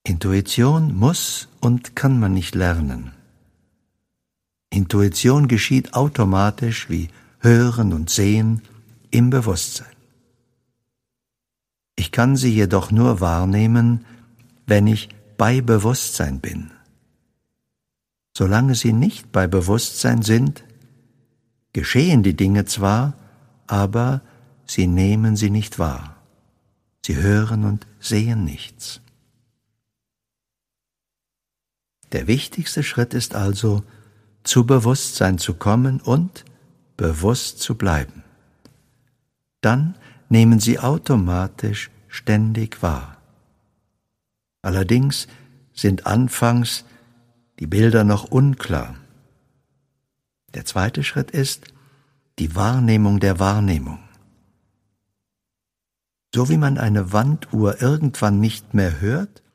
Intuition muss und kann man nicht lernen. Intuition geschieht automatisch wie Hören und Sehen im Bewusstsein. Ich kann sie jedoch nur wahrnehmen, wenn ich bei Bewusstsein bin. Solange sie nicht bei Bewusstsein sind, geschehen die Dinge zwar, aber sie nehmen sie nicht wahr. Sie hören und sehen nichts. Der wichtigste Schritt ist also, zu Bewusstsein zu kommen und bewusst zu bleiben. Dann nehmen Sie automatisch ständig wahr. Allerdings sind anfangs die Bilder noch unklar. Der zweite Schritt ist die Wahrnehmung der Wahrnehmung. So wie man eine Wanduhr irgendwann nicht mehr hört,